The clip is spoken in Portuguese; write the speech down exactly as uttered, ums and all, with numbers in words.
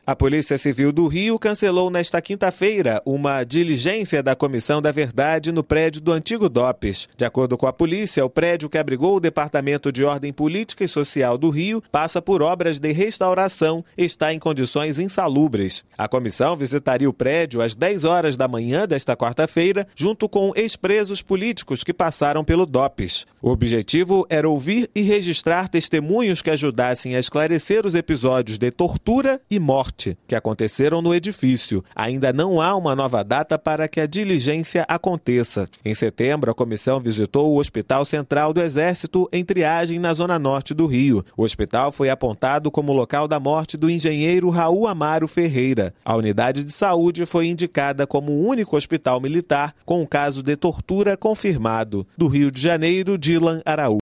A Polícia Civil do Rio cancelou nesta quinta-feira uma diligência da Comissão da Verdade no prédio do antigo D O P S. De acordo com a polícia, o prédio que abrigou o Departamento de Ordem Política e Social do Rio passa por obras de restauração e está em condições insalubres. A comissão visitaria o prédio às dez horas da manhã desta quarta-feira, junto com ex-presos políticos que passaram pelo D O P S. O objetivo era ouvir e registrar testemunhos que ajudassem a esclarecer os episódios de tortura e morte que aconteceram no edifício. Ainda não há uma nova data para que a diligência aconteça. Em setembro, a comissão visitou o Hospital Central do Exército em Triagem, na zona norte do Rio. O hospital foi apontado como local da morte do engenheiro Raul Amaro Ferreira. A unidade de saúde foi indicada como o único hospital militar com um caso de tortura confirmado. Do Rio de Janeiro, Dilan Araújo.